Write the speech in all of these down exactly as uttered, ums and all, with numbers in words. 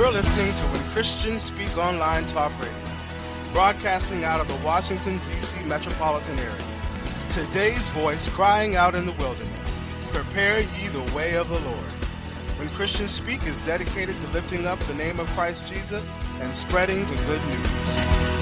You're listening to When Christians Speak Online Talk Radio, broadcasting out of the Washington, D C metropolitan area. Today's voice crying out in the wilderness, prepare ye the way of the Lord. When Christians Speak is dedicated to lifting up the name of Christ Jesus and spreading the good news.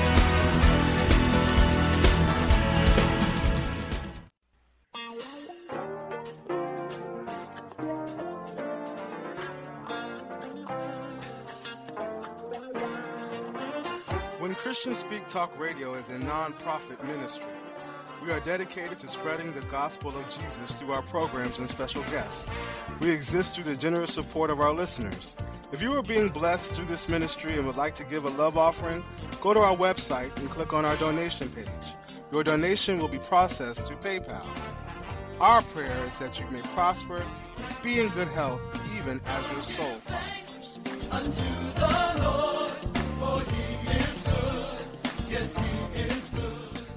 When Christians Speak Talk Radio is a non-profit ministry. We are dedicated to spreading the gospel of Jesus through our programs and special guests. We exist through the generous support of our listeners. If you are being blessed through this ministry and would like to give a love offering, go to our website and click on our donation page. Your donation will be processed through PayPal. Our prayer is that you may prosper, be in good health, even as your soul prospers. Unto the Lord, for he is good. Yes, he is good.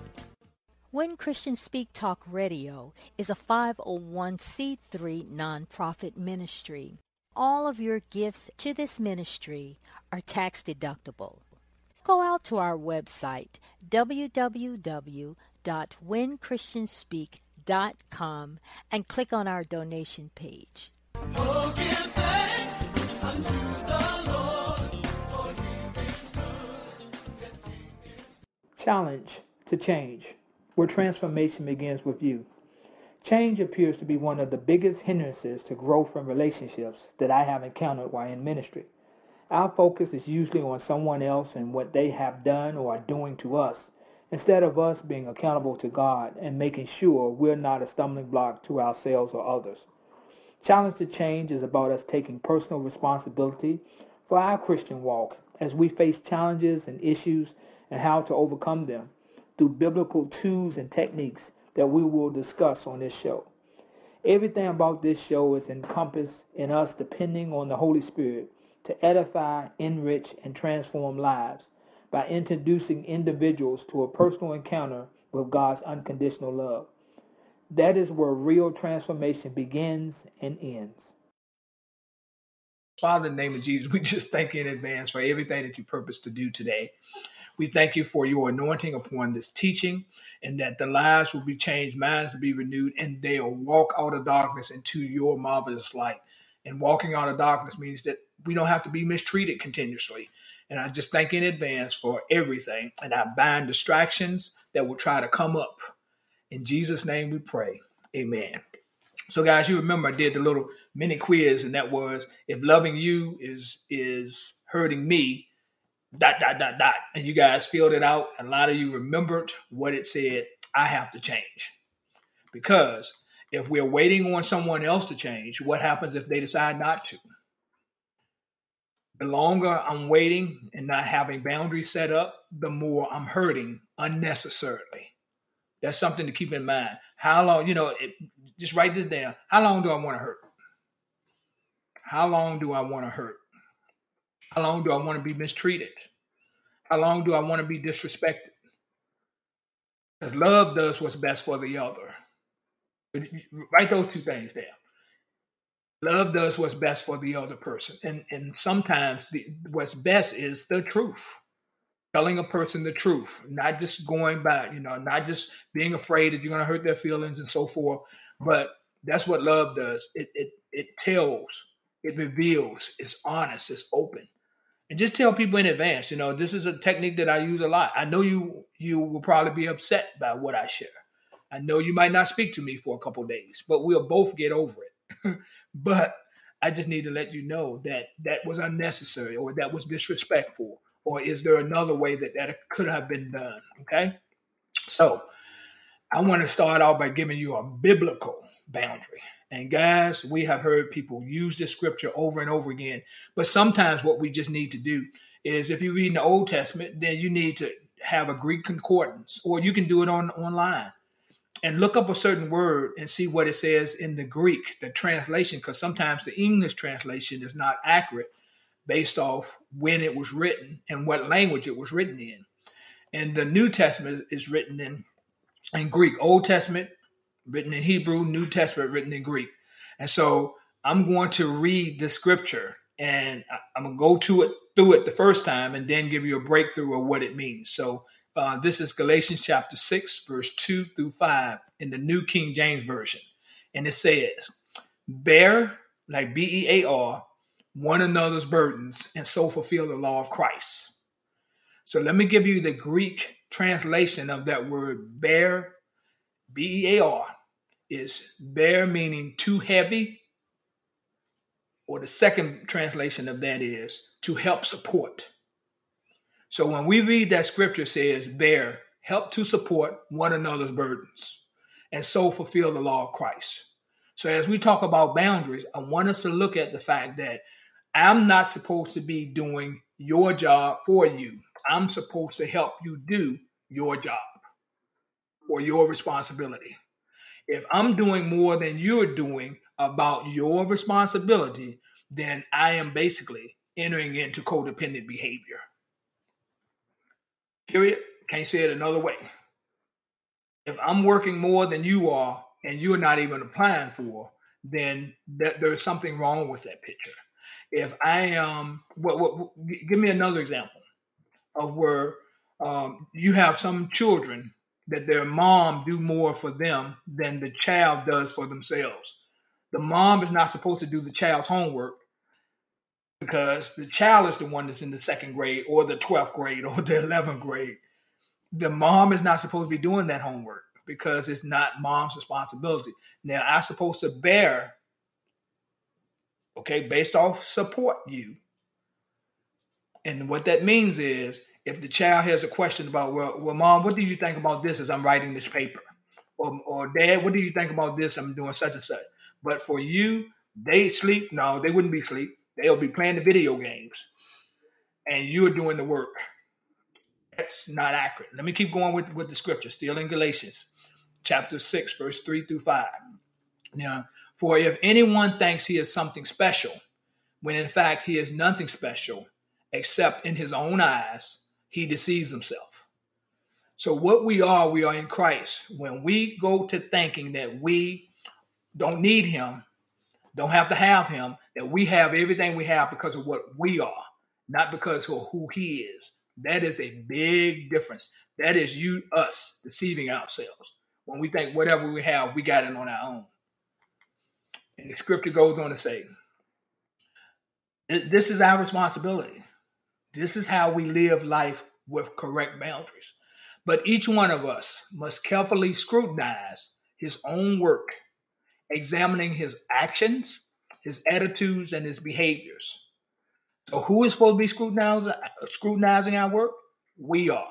When Christians Speak Talk Radio is a five oh one c three nonprofit ministry. All of your gifts to this ministry are tax deductible. Go out to our website, w w w dot when christians speak dot com, and click on our donation page. Oh, give thanks unto the Lord, for he is good. Yes, he is. Challenge to change, where transformation begins with you. Change appears to be one of the biggest hindrances to growth in relationships that I have encountered while in ministry. Our focus is usually on someone else and what they have done or are doing to us, instead of us being accountable to God and making sure we're not a stumbling block to ourselves or others. Challenge to change is about us taking personal responsibility for our Christian walk as we face challenges and issues and how to overcome them through biblical tools and techniques that we will discuss on this show. Everything about this show is encompassed in us depending on the Holy Spirit to edify, enrich, and transform lives by introducing individuals to a personal encounter with God's unconditional love. That is where real transformation begins and ends. Father, in the name of Jesus, we just thank you in advance for everything that you purpose to do today. We thank you for your anointing upon this teaching, and that the lives will be changed, minds will be renewed, and they'll walk out of darkness into your marvelous light. And walking out of darkness means that we don't have to be mistreated continuously. And I just thank you in advance for everything. And I bind distractions that will try to come up. In Jesus' name we pray. Amen. So guys, you remember I did the little mini quiz, and that was, if loving you is is hurting me, dot, dot, dot, dot. And you guys filled it out. And a lot of you remembered what it said. I have to change. Because if we're waiting on someone else to change, what happens if they decide not to? The longer I'm waiting and not having boundaries set up, the more I'm hurting unnecessarily. That's something to keep in mind. How long, you know, it, just write this down. How long do I want to hurt? How long do I want to hurt? How long do I want to be mistreated? How long do I want to be disrespected? Because love does what's best for the other. Write those two things down. Love does what's best for the other person. And, and sometimes the, what's best is the truth. Telling a person the truth, not just going by, you know, not just being afraid that you're going to hurt their feelings and so forth. But that's what love does. It, it, it tells, it reveals, it's honest, it's open. And just tell people in advance, you know, this is a technique that I use a lot. I know you you will probably be upset by what I share. I know you might not speak to me for a couple of days, but we'll both get over it. But I just need to let you know that that was unnecessary, or that was disrespectful, or is there another way that that could have been done, okay? So I want to start out by giving you a biblical boundary. And guys, we have heard people use this scripture over and over again. But sometimes what we just need to do is, if you read in the Old Testament, then you need to have a Greek concordance, or you can do it on online and look up a certain word and see what it says in the Greek, the translation, because sometimes the English translation is not accurate based off when it was written and what language it was written in. And the New Testament is written in, in Greek. Old Testament written in Hebrew, New Testament written in Greek. And so I'm going to read the scripture And I, I'm going to go to it through it the first time and then give you a breakthrough of what it means. So uh, this is Galatians chapter six, verse two through five in the New King James Version. And it says, bear, like B E A R, one another's burdens and so fulfill the law of Christ. So let me give you the Greek translation of that word bear. B E A R is bear, meaning too heavy, or the second translation of that is to help support. So when we read that scripture, it says bear, help to support one another's burdens and so fulfill the law of Christ. So as we talk about boundaries, I want us to look at the fact that I'm not supposed to be doing your job for you. I'm supposed to help you do your job or your responsibility. If I'm doing more than you're doing about your responsibility, then I am basically entering into codependent behavior. Period. Can't say it another way. If I'm working more than you are and you're not even applying for, then th- there's something wrong with that picture. If I am, what, what, give me another example of where um, you have some children that their mom do more for them than the child does for themselves. The mom is not supposed to do the child's homework because the child is the one that's in the second grade or the twelfth grade or the eleventh grade. The mom is not supposed to be doing that homework because it's not mom's responsibility. Now, I'm supposed to bear, okay, based off support you. And what that means is if the child has a question about, well, well, mom, what do you think about this as I'm writing this paper? Or, or dad, what do you think about this? I'm doing such and such. But for you, they sleep. No, they wouldn't be asleep. They'll be playing the video games. And you're doing the work. That's not accurate. Let me keep going with, with the scripture, still in Galatians chapter six, verse three through five. Now, for if anyone thinks he is something special, when in fact he is nothing special, except in his own eyes, he deceives himself. So what we are, we are in Christ. When we go to thinking that we don't need him, don't have to have him, that we have everything we have because of what we are, not because of who he is. That is a big difference. That is you, us, deceiving ourselves. When we think whatever we have, we got it on our own. And the scripture goes on to say, this is our responsibility. This is how we live life with correct boundaries. But each one of us must carefully scrutinize his own work, examining his actions, his attitudes, and his behaviors. So who is supposed to be scrutinizing, scrutinizing our work? We are.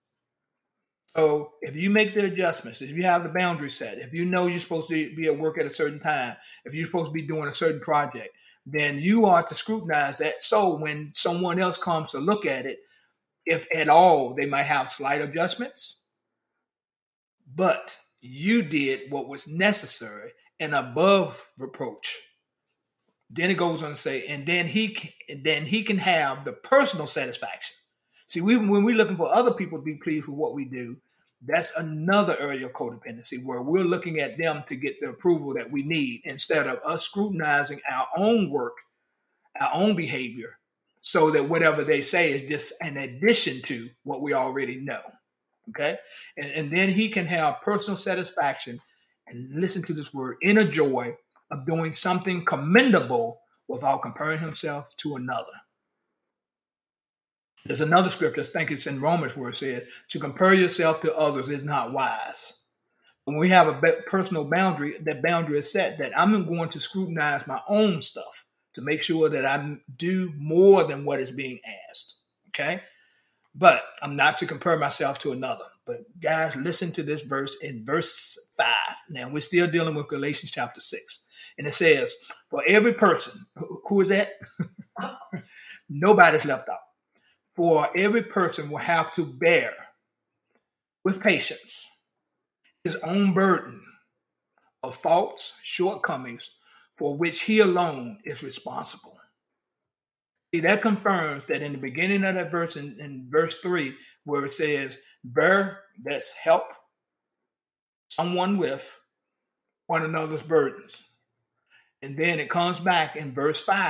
So if you make the adjustments, if you have the boundary set, if you know you're supposed to be at work at a certain time, if you're supposed to be doing a certain project, then you are to scrutinize that. So when someone else comes to look at it, if at all, they might have slight adjustments, but you did what was necessary and above reproach. Then it goes on to say, and then he can, and then he can have the personal satisfaction. See, we, when we're looking for other people to be pleased with what we do, that's another area of codependency where we're looking at them to get the approval that we need instead of us scrutinizing our own work, our own behavior, so that whatever they say is just an addition to what we already know. Okay? And, and then he can have personal satisfaction and listen to this word, inner joy of doing something commendable without comparing himself to another. There's another scripture, I think it's in Romans, where it says, to compare yourself to others is not wise. When we have a personal boundary, that boundary is set that I'm going to scrutinize my own stuff to make sure that I do more than what is being asked. Okay? But I'm not to compare myself to another. But guys, listen to this verse in verse five. Now, we're still dealing with Galatians chapter six. And it says, for every person, who is that? Nobody's left out. For every person will have to bear with patience his own burden of faults, shortcomings, for which he alone is responsible. See, that confirms that in the beginning of that verse, in, in verse three, where it says, bear, that's help someone with one another's burdens. And then it comes back in verse five,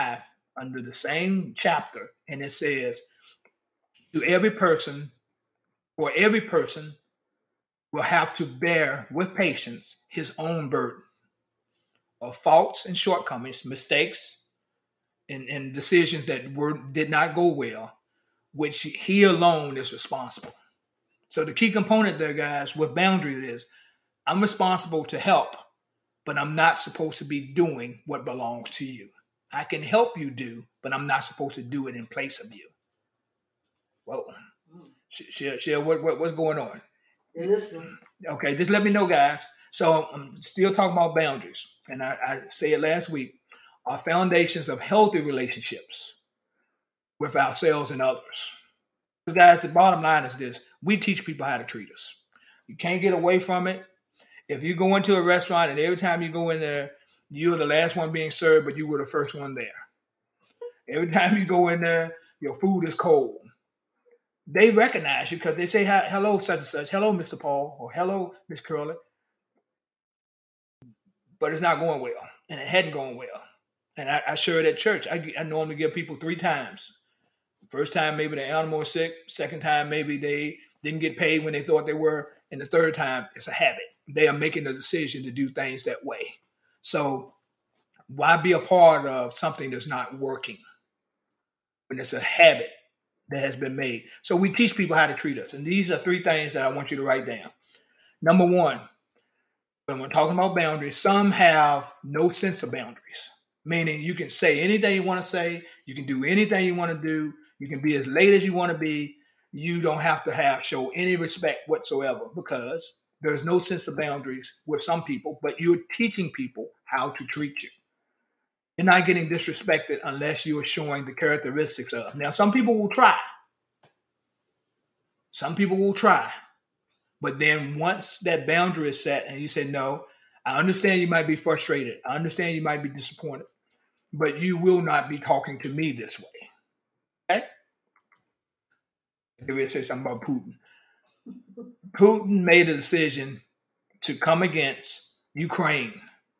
under the same chapter, and it says, to every person, or every person will have to bear with patience his own burden of faults and shortcomings, mistakes, and, and decisions that were did not go well, which he alone is responsible. So the key component there, guys, with boundaries is I'm responsible to help, but I'm not supposed to be doing what belongs to you. I can help you do, but I'm not supposed to do it in place of you. Whoa. Share, share what, what, what's going on? Yeah, listen. Okay, just let me know, guys. So I'm still talking about boundaries. And I, I said last week, are foundations of healthy relationships with ourselves and others. Because guys, the bottom line is this. We teach people how to treat us. You can't get away from it. If you go into a restaurant and every time you go in there, you're the last one being served, but you were the first one there. Every time you go in there, your food is cold. They recognize you because they say, hello, such and such. Hello, Mister Paul, or hello, Miss Curley. But it's not going well, and it hadn't gone well. And I, I share it at church. I, I normally give people three times. First time, maybe the animal was sick. Second time, maybe they didn't get paid when they thought they were. And the third time, it's a habit. They are making the decision to do things that way. So why be a part of something that's not working when it's a habit that has been made? So we teach people how to treat us. And these are three things that I want you to write down. Number one, when we're talking about boundaries, some have no sense of boundaries, meaning you can say anything you want to say. You can do anything you want to do. You can be as late as you want to be. You don't have to have show any respect whatsoever because there's no sense of boundaries with some people, but you're teaching people how to treat you. You're not getting disrespected unless you are showing the characteristics of. Now, some people will try. Some people will try. But then once that boundary is set and you say, no, I understand you might be frustrated. I understand you might be disappointed, but you will not be talking to me this way. Okay? Maybe I say something about Putin. Putin made a decision to come against Ukraine.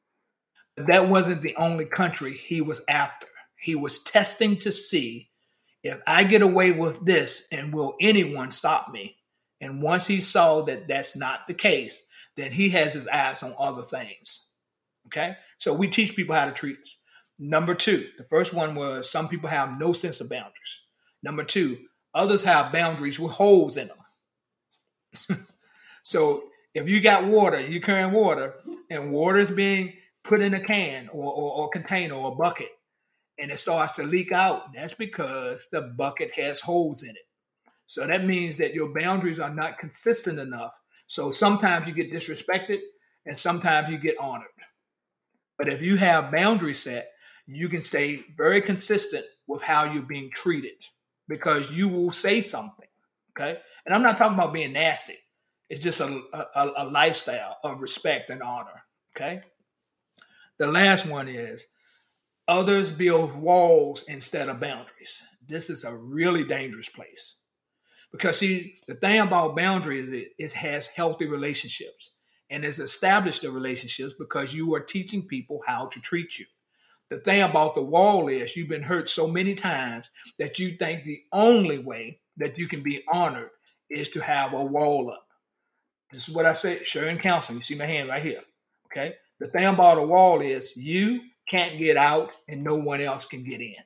But that wasn't the only country he was after. He was testing to see if I get away with this and will anyone stop me? And once he saw that that's not the case, then he has his eyes on other things. Okay? So we teach people how to treat us. Number two, the first one was some people have no sense of boundaries. Number two, others have boundaries with holes in them. So if you got water, you're carrying water, and water is being put in a can or, or, or container or a bucket, and it starts to leak out, that's because the bucket has holes in it. So that means that your boundaries are not consistent enough. So sometimes you get disrespected and sometimes you get honored. But if you have boundaries set, you can stay very consistent with how you're being treated because you will say something, okay? And I'm not talking about being nasty. It's just a, a, a lifestyle of respect and honor, okay? The last one is others build walls instead of boundaries. This is a really dangerous place. Because, see, the thing about boundaries is it has healthy relationships. And it's established the relationships because you are teaching people how to treat you. The thing about the wall is you've been hurt so many times that you think the only way that you can be honored is to have a wall up. This is what I say, sharing counseling. You see my hand right here, okay? The thing about a wall is you can't get out and no one else can get in.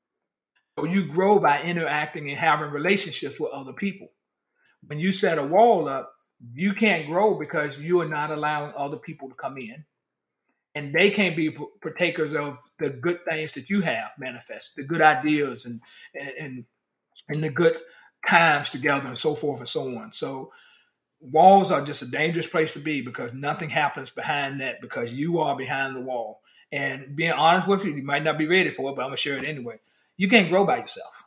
So you grow by interacting and having relationships with other people. When you set a wall up, you can't grow because you are not allowing other people to come in. And they can't be partakers of the good things that you have manifest, the good ideas and, and, and the good times together and so forth and so on. So walls are just a dangerous place to be because nothing happens behind that because you are behind the wall. And being honest with you, you might not be ready for it, but I'm going to share it anyway. You can't grow by yourself.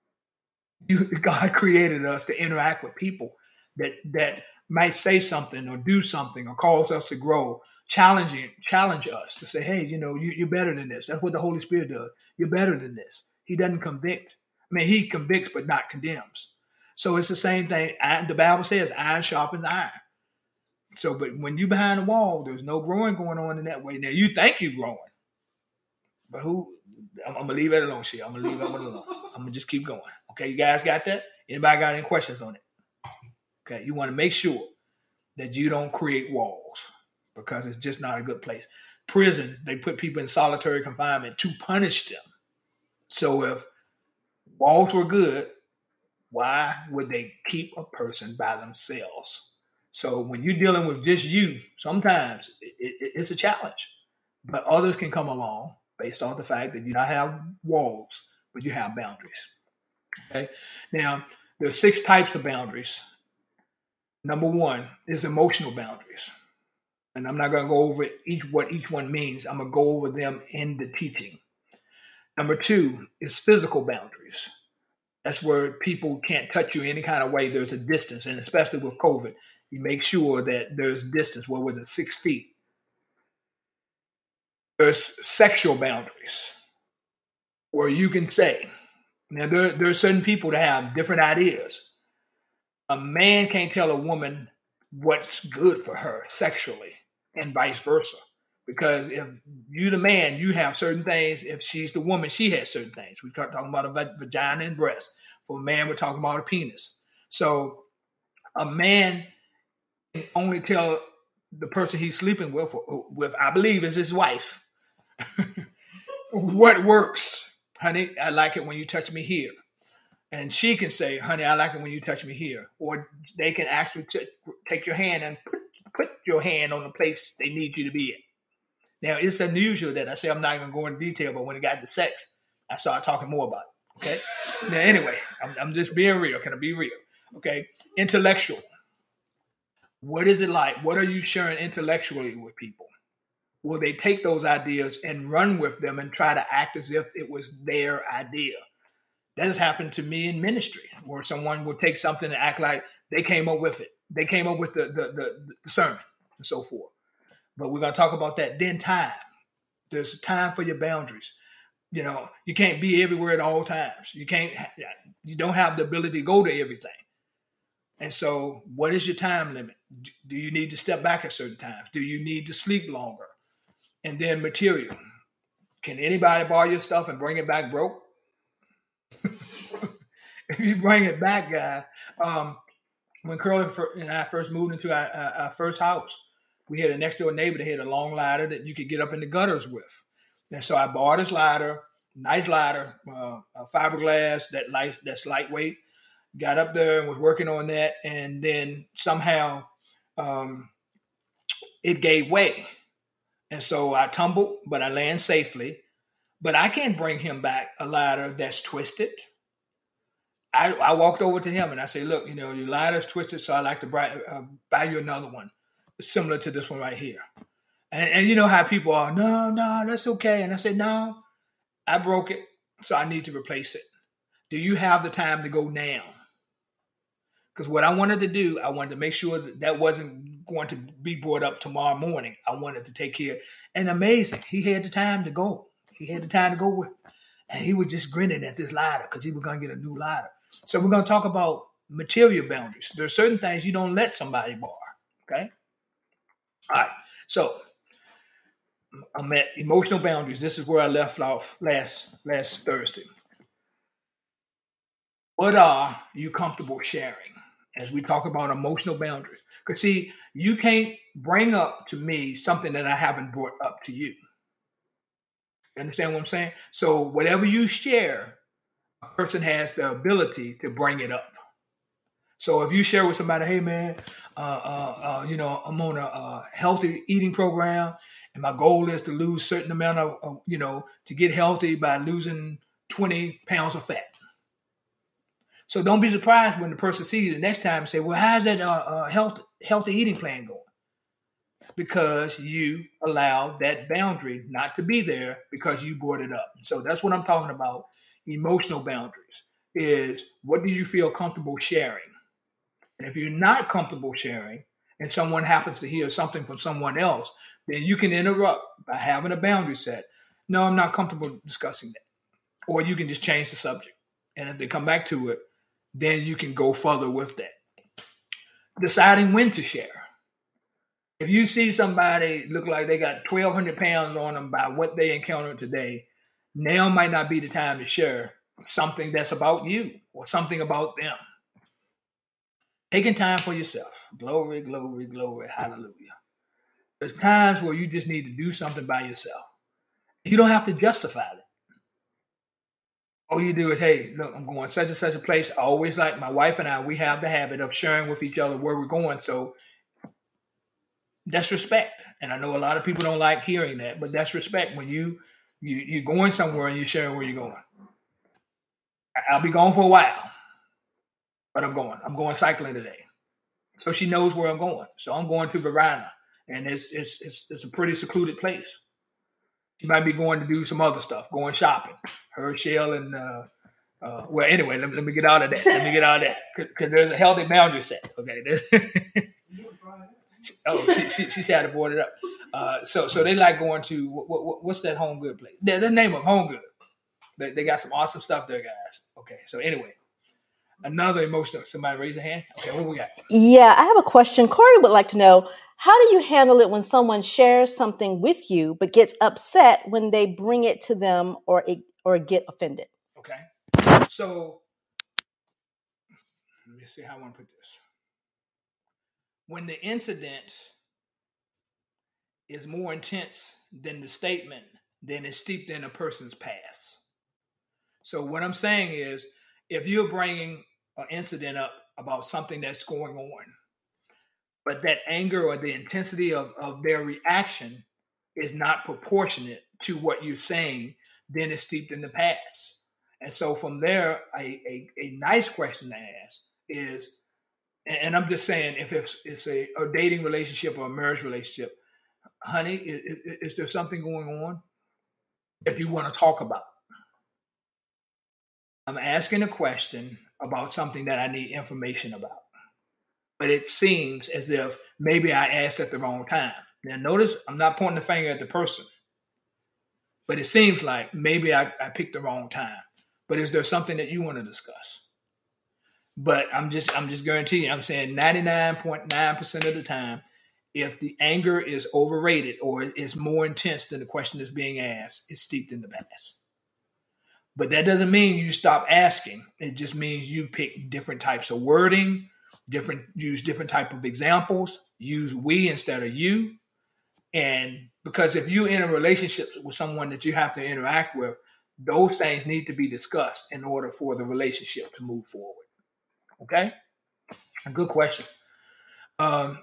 You, God created us to interact with people that that might say something or do something or cause us to grow, challenging, challenge us to say, hey, you know, you, you're better than this. That's what the Holy Spirit does. You're better than this. He doesn't convict. I mean, he convicts but not condemns. So it's the same thing. I, the Bible says iron sharpens iron. So, but when you're behind the wall, there's no growing going on in that way. Now, you think you're growing. But who? I'm, I'm gonna leave it alone, shit. I'm gonna leave it alone. I'm gonna just keep going. Okay, you guys got that? Anybody got any questions on it? Okay, you want to make sure that you don't create walls because it's just not a good place. Prison, they put people in solitary confinement to punish them. So if walls were good, why would they keep a person by themselves? So when you're dealing with just you, sometimes it, it, it's a challenge. But others can come along based on the fact that you don't have walls, but you have boundaries. Okay. Now, there are six types of boundaries. Number one is emotional boundaries. And I'm not going to go over each what each one means. I'm going to go over them in the teaching. Number two is physical boundaries. That's where people can't touch you any kind of way. There's a distance. And especially with COVID, you make sure that there's distance. What was it? Six feet. There's sexual boundaries where you can say, now there, there are certain people that have different ideas. A man can't tell a woman what's good for her sexually and vice versa. Because if you the man, you have certain things. If she's the woman, she has certain things. We're talking about a vagina and breast. For a man, we're talking about a penis. So a man can only tell the person he's sleeping with, with I believe is his wife, what works. Honey, I like it when you touch me here. And she can say, honey, I like it when you touch me here. Or they can actually t- take your hand and put, put your hand on the place they need you to be in. Now, it's unusual that I say I'm not even going into detail, but when it got to sex, I started talking more about it. Okay? Now, anyway, I'm, I'm just being real. Can I be real? Okay? Intellectual. What is it like? What are you sharing intellectually with people? Will they take those ideas and run with them and try to act as if it was their idea? That has happened to me in ministry, where someone will take something and act like they came up with it. They came up with the, the, the, the sermon and so forth. But we're going to talk about that. Then time. There's time for your boundaries. You know, you can't be everywhere at all times. You can't, you don't have the ability to go to everything. And so what is your time limit? Do you need to step back at certain times? Do you need to sleep longer? And then material. Can anybody borrow your stuff and bring it back broke? If you bring it back, guy, um, when Curly and I first moved into our, our, our first house, we had a next door neighbor that had a long ladder that you could get up in the gutters with. And so I bought his ladder, nice ladder, uh, fiberglass, that light, that's lightweight. Got up there and was working on that. And then somehow um, it gave way. And so I tumbled, but I landed safely. But I can't bring him back a ladder that's twisted. I, I walked over to him and I said, look, you know, your ladder's twisted, so I'd like to buy, uh, buy you another one similar to this one right here. And, and you know how people are, no, no, that's okay. And I said, no, I broke it, so I need to replace it. Do you have the time to go now? Because what I wanted to do, I wanted to make sure that that wasn't going to be brought up tomorrow morning. I wanted to take care. And amazing, he had the time to go. He had the time to go with, and he was just grinning at this ladder because he was going to get a new ladder. So we're going to talk about material boundaries. There are certain things you don't let somebody borrow, okay? All right, so I'm at emotional boundaries. This is where I left off last, last Thursday. What are you comfortable sharing as we talk about emotional boundaries? Because, see, you can't bring up to me something that I haven't brought up to you. You understand what I'm saying? So whatever you share, a person has the ability to bring it up. So if you share with somebody, hey, man, uh, uh, uh, you know, I'm on a, a healthy eating program, and my goal is to lose a certain amount of, uh, you know, to get healthy by losing twenty pounds of fat. So don't be surprised when the person sees you the next time and say, well, how's that uh, uh, health, healthy eating plan going? Because you allowed that boundary not to be there because you brought it up. So that's what I'm talking about. Emotional boundaries is, what do you feel comfortable sharing? And if you're not comfortable sharing and someone happens to hear something from someone else, then you can interrupt by having a boundary set. No, I'm not comfortable discussing that. Or you can just change the subject. And if they come back to it, then you can go further with that. Deciding when to share. If you see somebody look like they got twelve hundred pounds on them by what they encountered today, now might not be the time to share something that's about you or something about them. Taking time for yourself. Glory, glory, glory, hallelujah. There's times where you just need to do something by yourself. You don't have to justify it. All you do is, hey, look, I'm going such and such a place. I always like my wife and I, we have the habit of sharing with each other where we're going. So that's respect. And I know a lot of people don't like hearing that, but that's respect when you, you, you're going somewhere and you're sharing where you're going. I'll be gone for a while, but I'm going. I'm going cycling today. So she knows where I'm going. So I'm going to Verona, and it's it's it's, it's a pretty secluded place. She might be going to do some other stuff, going shopping. Her, Shell, and, uh, uh, well, anyway, let, let me get out of that. Let me get out of that. Because there's a healthy boundary set. Okay. oh, she, she, she said to board it up. Uh, so so they like going to, what, what, what's that Home Good place? The, the name of Home Good. They, they got some awesome stuff there, guys. Okay. So anyway, another emotional, somebody raise a hand. Okay, what we got? Yeah, I have a question. Corey would like to know, how do you handle it when someone shares something with you but gets upset when they bring it to them or or get offended? Okay. So let me see how I want to put this. When the incident is more intense than the statement, then it's steeped in a person's past. So what I'm saying is, if you're bringing an incident up about something that's going on, but that anger or the intensity of, of their reaction is not proportionate to what you're saying, then it's steeped in the past. And so from there, a, a, a nice question to ask is, and I'm just saying, if it's, it's a, a dating relationship or a marriage relationship, honey, is, is there something going on that you want to talk about? I'm asking a question about something that I need information about. But it seems as if maybe I asked at the wrong time. Now notice, I'm not pointing the finger at the person, but it seems like maybe I, I picked the wrong time. But is there something that you want to discuss? But I'm just, I'm just guaranteeing you, I'm saying ninety-nine point nine percent of the time, if the anger is overrated or is more intense than the question that's being asked, it's steeped in the past. But that doesn't mean you stop asking. It just means you pick different types of wording, different use different type of examples, use we instead of you. And because if you're in a relationship with someone that you have to interact with, those things need to be discussed in order for the relationship to move forward. Okay? A good question. Um,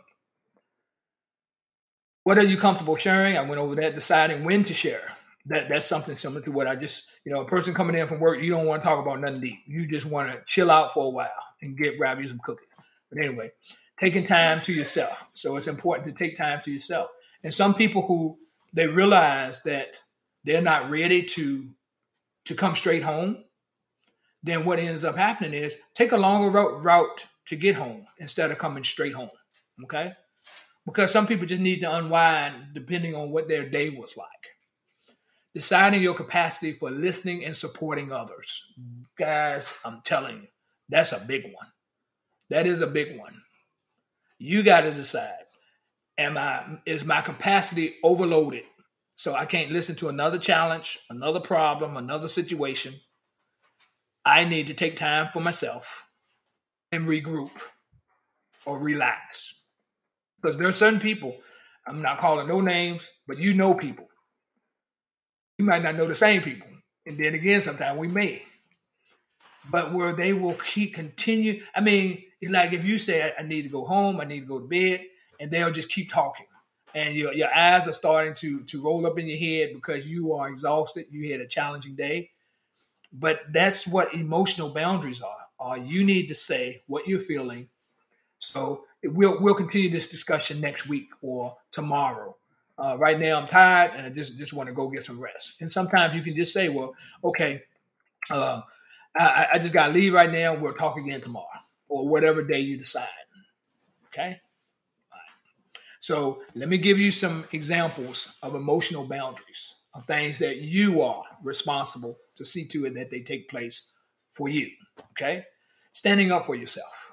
what are you comfortable sharing? I went over that, deciding when to share. That That's something similar to what I just, you know, a person coming in from work, you don't want to talk about nothing deep. You just want to chill out for a while and get grab you some cookies. But anyway, taking time to yourself. So it's important to take time to yourself. And some people who they realize that they're not ready to, to come straight home, then what ends up happening is take a longer route, route to get home instead of coming straight home. Okay? Because some people just need to unwind depending on what their day was like. Deciding your capacity for listening and supporting others. Guys, I'm telling you, that's a big one. That is a big one. You got to decide, am I, is my capacity overloaded so I can't listen to another challenge, another problem, another situation? I need to take time for myself and regroup or relax. Because there are certain people, I'm not calling no names, but you know people. You might not know the same people. And then again, sometimes we may. But where they will keep continue. I mean, it's like if you say, I need to go home, I need to go to bed, and they'll just keep talking. And your, your eyes are starting to, to roll up in your head because you are exhausted. You had a challenging day. But that's what emotional boundaries are. Or you need to say what you're feeling. So we'll we'll continue this discussion next week or tomorrow. Uh, right now I'm tired and I just, just want to go get some rest. And sometimes you can just say, well, okay, uh, I, I just got to leave right now. We'll talk again tomorrow or whatever day you decide. Okay? All right. So let me give you some examples of emotional boundaries, of things that you are responsible to see to it that they take place for you. Okay? Standing up for yourself.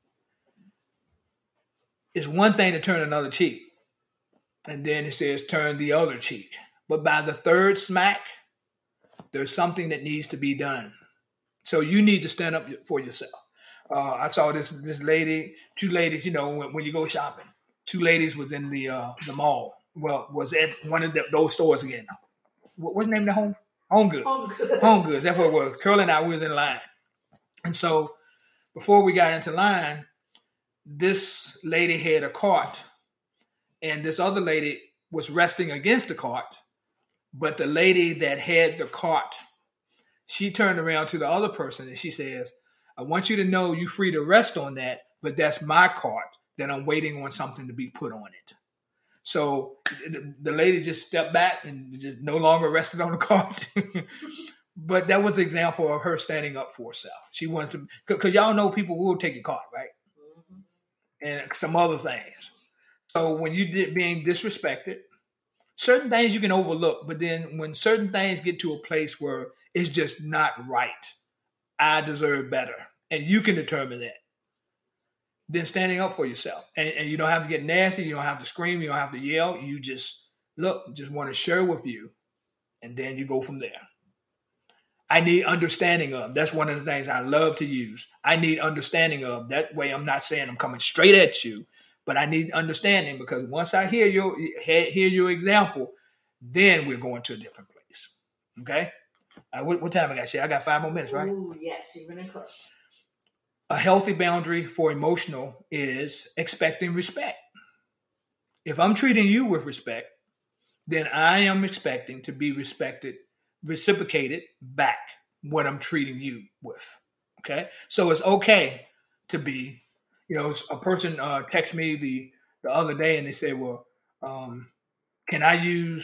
It's one thing to turn another cheek. And then it says turn the other cheek. But by the third smack, there's something that needs to be done. So you need to stand up for yourself. Uh, I saw this this lady, two ladies, you know, when, when you go shopping, two ladies was in the uh, the mall. Well, was at one of the, those stores again. What, what's the name of the home? Home Goods. Home Goods. Home Goods. That's what it was. Curly and I, we was in line. And so before we got into line, this lady had a cart, and this other lady was resting against the cart. But the lady that had the cart, she turned around to the other person and she says, I want you to know you're free to rest on that, but that's my cart that I'm waiting on something to be put on it. So the, the lady just stepped back and just no longer rested on the cart. But that was an example of her standing up for herself. She wants to, because y'all know people will take your cart, right? Mm-hmm. And some other things. So when you did being disrespected, certain things you can overlook, but then when certain things get to a place where it's just not right, I deserve better, and you can determine that, then standing up for yourself. And, and you don't have to get nasty. You don't have to scream. You don't have to yell. You just, look, just want to share with you, and then you go from there. I need understanding of. That's one of the things I love to use. I need understanding of. That way I'm not saying I'm coming straight at you, but I need understanding, because once I hear your hear your example, then we're going to a different place. Okay? Uh, what, what time I got, Shay? I got five more minutes, right? Ooh, yes, you're running close. A healthy boundary for emotional is expecting respect. If I'm treating you with respect, then I am expecting to be respected, reciprocated back what I'm treating you with. Okay? So it's okay to be, you know, a person uh, texted me the, the other day and they said, well, um, can I use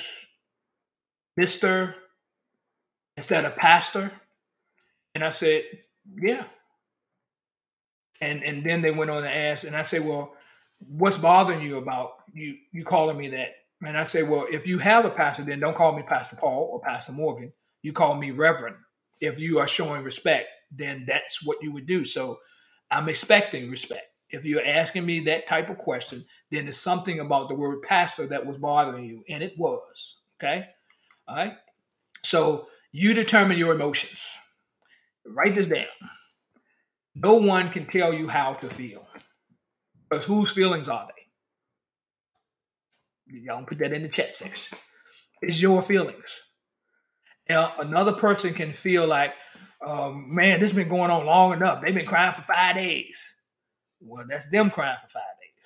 Mister instead of pastor? And I said, yeah. And and then they went on to ask, and I said, well, what's bothering you about you you calling me that? And I say, well, if you have a pastor, then don't call me Pastor Paul or Pastor Morgan. You call me Reverend. If you are showing respect, then that's what you would do. So I'm expecting respect. If you're asking me that type of question, then there's something about the word pastor that was bothering you, and it was. Okay? All right? So you determine your emotions. Write this down. No one can tell you how to feel. Because whose feelings are they? Y'all put that in the chat section. It's your feelings. Now, another person can feel like, um, man, this has been going on long enough. They've been crying for five days. Well, that's them crying for five days.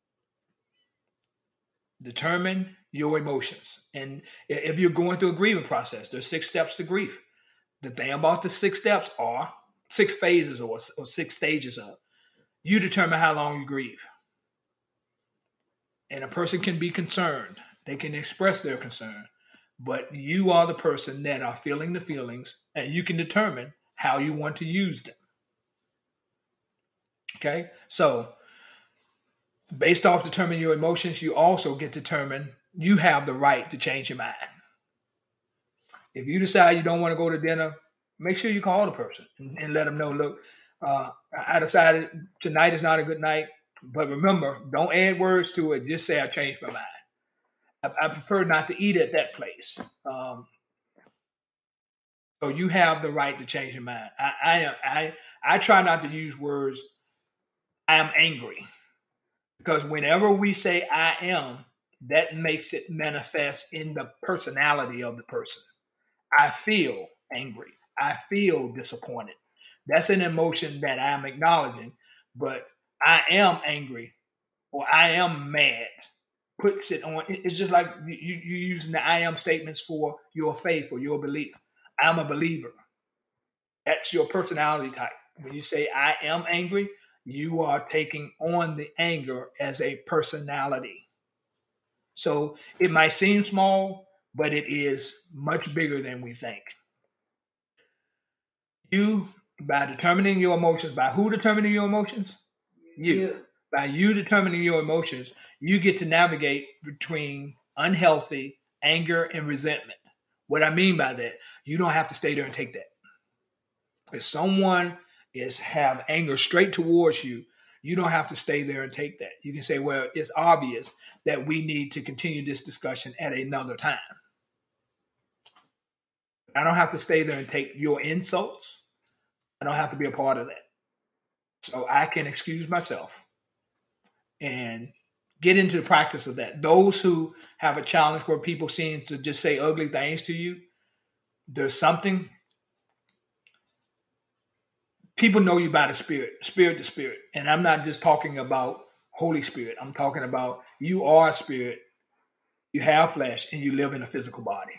Determine your emotions. And if you're going through a grieving process, there's six steps to grief. The thing about the six steps are six phases or, or six stages of. You determine how long you grieve. And a person can be concerned. They can express their concern. But you are the person that are feeling the feelings, and you can determine how you want to use them. Okay? So, based off determining your emotions, you also get to determine you have the right to change your mind. If you decide you don't want to go to dinner, make sure you call the person and, and let them know, look, uh, I decided tonight is not a good night. But remember, don't add words to it. Just say I changed my mind. I, I prefer not to eat at that place. Um, so you have the right to change your mind. I, I, I, I try not to use words, I am angry. Because whenever we say I am, that makes it manifest in the personality of the person. I feel angry. I feel disappointed. That's an emotion that I'm acknowledging, but I am angry or I am mad puts it on. It's just like you, you using the I am statements for your faith or your belief. I'm a believer. That's your personality type. When you say I am angry, you are taking on the anger as a personality. So it might seem small, but it is much bigger than we think. You, by determining your emotions, by who determining your emotions? You. you. By you determining your emotions, you get to navigate between unhealthy anger and resentment. What I mean by that, you don't have to stay there and take that. If someone is have anger straight towards you, you don't have to stay there and take that. You can say, well, it's obvious that we need to continue this discussion at another time. I don't have to stay there and take your insults. I don't have to be a part of that. So I can excuse myself and get into the practice of that. Those who have a challenge where people seem to just say ugly things to you, there's something. People know you by the Spirit, spirit to spirit. And I'm not just talking about Holy Spirit. I'm talking about you are a spirit, you have flesh, and you live in a physical body.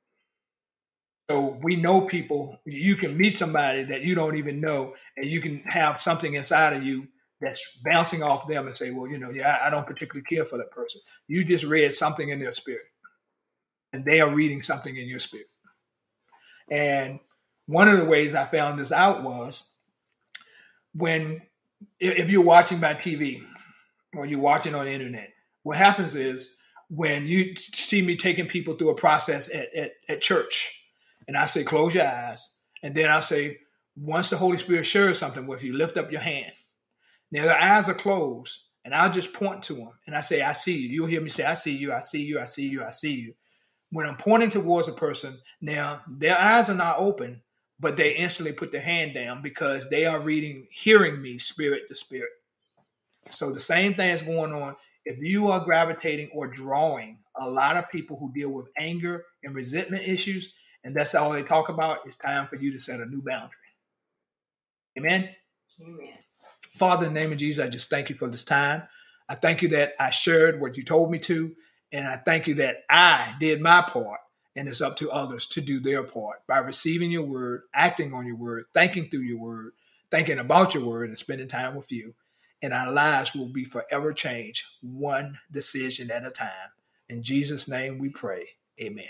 So we know people, you can meet somebody that you don't even know, and you can have something inside of you that's bouncing off them and say, well, you know, yeah, I don't particularly care for that person. You just read something in their spirit, and they are reading something in your spirit. And one of the ways I found this out was when, if you're watching by T V or you're watching on the internet, what happens is when you see me taking people through a process at, at, at church, and I say, close your eyes. And then I say, once the Holy Spirit shares something with you, lift up your hand. Now their eyes are closed, and I'll just point to them. And I say, I see you. You'll hear me say, I see you, I see you, I see you, I see you. When I'm pointing towards a person, now their eyes are not open, but they instantly put their hand down because they are reading, hearing me spirit to spirit. So the same thing is going on. If you are gravitating or drawing a lot of people who deal with anger and resentment issues, and that's all they talk about, it's time for you to set a new boundary. Amen? Amen. Father, in the name of Jesus, I just thank you for this time. I thank you that I shared what you told me to, and I thank you that I did my part, and it's up to others to do their part by receiving your word, acting on your word, thinking through your word, thinking about your word, and spending time with you. And our lives will be forever changed, one decision at a time. In Jesus' name we pray. Amen.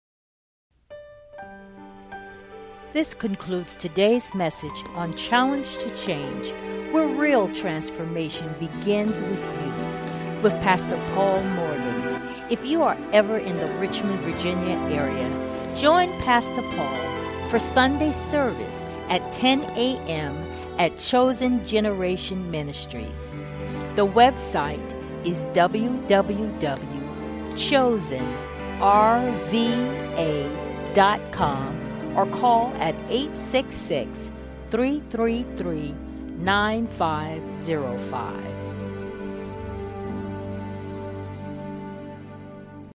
This concludes today's message on Challenge to Change, where real transformation begins with you, with Pastor Paul Morgan. If you are ever in the Richmond, Virginia area, join Pastor Paul for Sunday service at ten a.m. at Chosen Generation Ministries. The website is w w w dot chosen r v a dot com or call at eight six six, three three three, nine five zero five.